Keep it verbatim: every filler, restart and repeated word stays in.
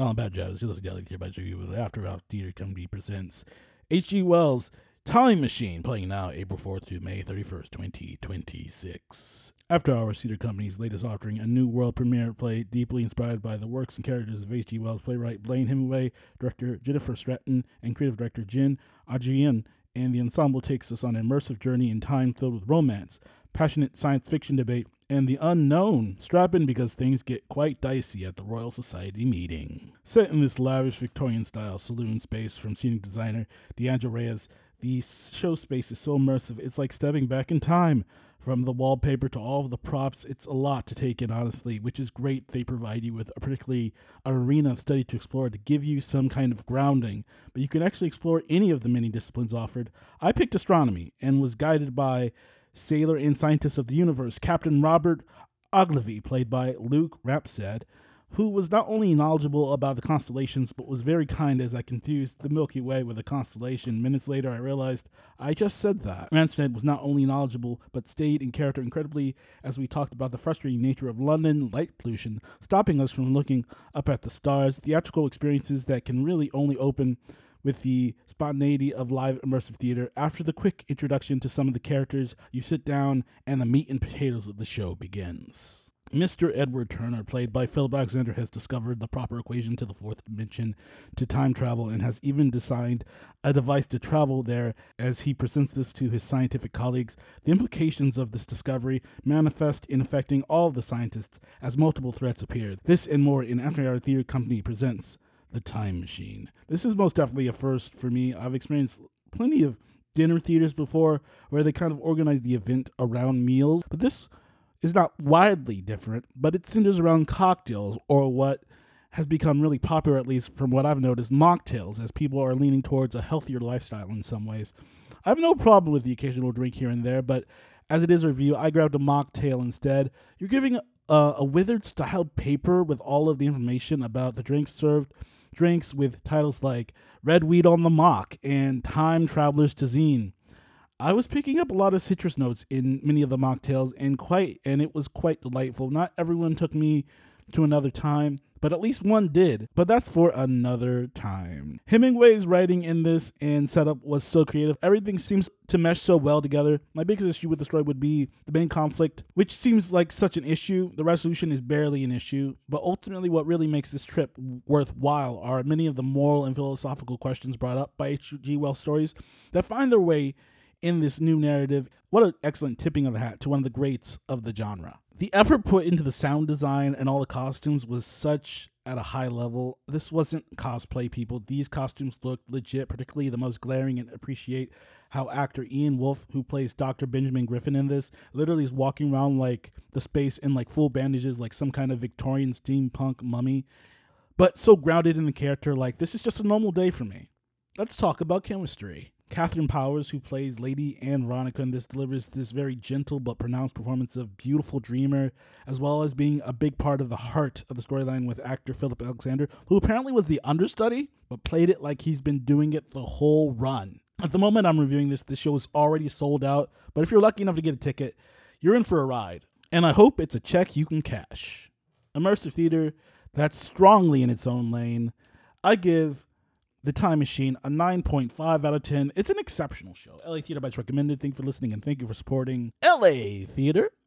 All about jazz. You listen to L A Theater by Jiggy with After Hours Theater Company presents H G. Wells' Time Machine, playing now April fourth through May thirty-first, twenty twenty-six. After Hours Theater Company's latest offering, a new world premiere play deeply inspired by the works and characters of H G. Wells' playwright Blaine Hemingway, director Jennifer Stratton, and creative director Jin Adjian, and the ensemble takes us on an immersive journey in time filled with romance, passionate science fiction debate, and the unknown. Strap in because things get quite dicey at the Royal Society meeting. Set in this lavish Victorian-style saloon space from scenic designer D'Angelo Reyes, the show space is so immersive it's like stepping back in time. From the wallpaper to all of the props, it's a lot to take in, honestly, which is great. They provide you with a particularly arena of study to explore to give you some kind of grounding, but you can actually explore any of the many disciplines offered. I picked astronomy and was guided by sailor and scientist of the universe, Captain Robert Ogilvy, played by Luke Rapsad, who was not only knowledgeable about the constellations, but was very kind as I confused the Milky Way with a constellation. Minutes later, I realized I just said that. Ramsted was not only knowledgeable, but stayed in character incredibly as we talked about the frustrating nature of London light pollution, stopping us from looking up at the stars, theatrical experiences that can really only open with the spontaneity of live immersive theater. After the quick introduction to some of the characters, you sit down and the meat and potatoes of the show begins. Mister Edward Turner, played by Philip Alexander, has discovered the proper equation to the fourth dimension to time travel and has even designed a device to travel there. As he presents this to his scientific colleagues, the implications of this discovery manifest in affecting all of the scientists as multiple threats appear. This and more in After Hours Theater Company presents The Time Machine. This is most definitely a first for me. I've experienced plenty of dinner theaters before where they kind of organize the event around meals, but this is not widely different, but it centers around cocktails, or what has become really popular, at least from what I've noticed, mocktails, as people are leaning towards a healthier lifestyle in some ways. I have no problem with the occasional drink here and there, but as it is a review, I grabbed a mocktail instead. You're giving a, a withered styled paper with all of the information about the drinks served, drinks with titles like Red Weed on the Mock and Time Traveler's Tazine. I was picking up a lot of citrus notes in many of the mocktails, and quite, and it was quite delightful. Not everyone took me to another time, but at least one did. But that's for another time. Hemingway's writing in this and setup was so creative. Everything seems to mesh so well together. My biggest issue with the story would be the main conflict, which seems like such an issue. The resolution is barely an issue, but ultimately what really makes this trip worthwhile are many of the moral and philosophical questions brought up by H G. Wells stories that find their way in this new narrative. What an excellent tipping of the hat to one of the greats of the genre. The effort put into the sound design and all the costumes was such at a high level. This wasn't cosplay, people. These costumes looked legit, particularly the most glaring, and appreciate how actor Ian Wolfe, who plays Doctor Benjamin Griffin in this, literally is walking around like the space in like full bandages, like some kind of Victorian steampunk mummy, but so grounded in the character, like this is just a normal day for me. Let's talk about chemistry. Catherine Powers, who plays Lady Anne Veronica in this, delivers this very gentle but pronounced performance of beautiful dreamer, as well as being a big part of the heart of the storyline with actor Philip Alexander, who apparently was the understudy, but played it like he's been doing it the whole run. At the moment I'm reviewing this, the show is already sold out, but if you're lucky enough to get a ticket, you're in for a ride. And I hope it's a check you can cash. Immersive theater that's strongly in its own lane. I give The Time Machine a nine point five out of ten. It's an exceptional show. L A Theater Bites recommended. Thank you for listening, and thank you for supporting L A Theater.